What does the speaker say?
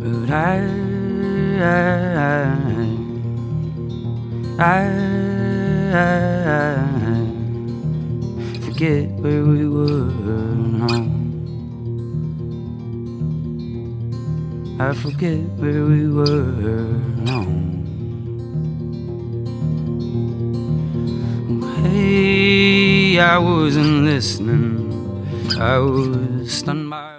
But I forget where we were. No, I forget where we were. No. Hey, I wasn't listening. I was stunned by